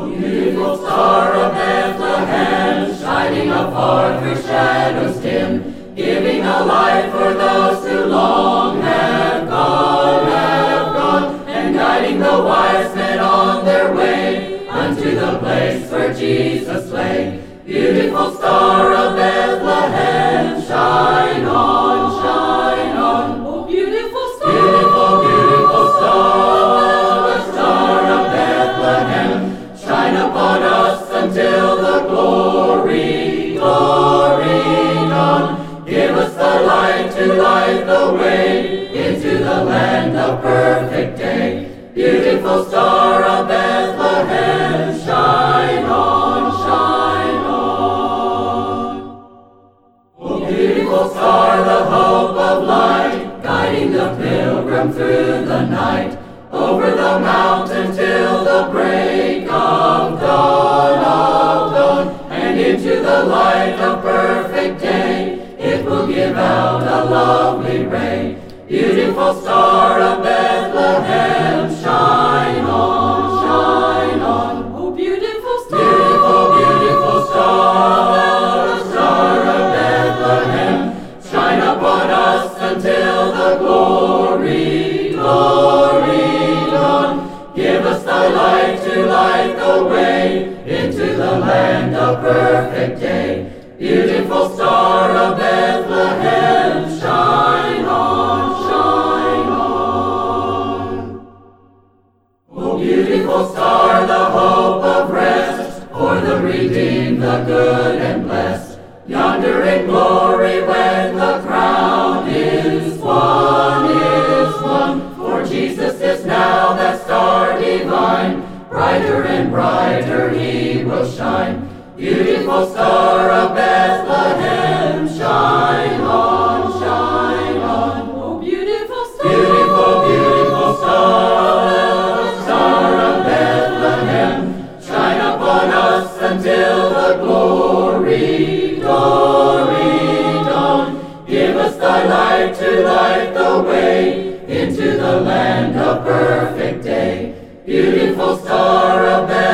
Beautiful star of Bethlehem, shining afar through shadows dim, giving a light for those who long have gone, and guiding the wise men on their way unto the place where Jesus lay. Beautiful star of Bethlehem, shine on, shine on. Oh, beautiful star, beautiful star of Bethlehem, shine upon us until the glory dawn. Give us the light to light the way into the land of perfect day. Beautiful star of Bethlehem, shine on, shine on. Oh, beautiful star, the hope of light, guiding the pilgrim through the night, over the mountain till the break of dawn, and into the light of perfect day. It will give out a lovely ray. Beautiful star of Bethlehem, shine on, shine on. oh, beautiful star, Beautiful star of Bethlehem, shine upon us until the glory dawn. Give us thy light to light the way into the land of perfect day. Beautiful star of Bethlehem, shine on, shine on. Oh, beautiful star, the hope of rest, for the redeemed, the good and blessed, yonder in glory when the crown is won, for Jesus is now that star divine, brighter and brighter he will shine. Beautiful star of Bethlehem, shine on, shine on. oh, beautiful star, Beautiful star of Bethlehem, shine upon us until the glory dawn. Give us thy light to light the way into the land of perfect day. Beautiful star of Bethlehem,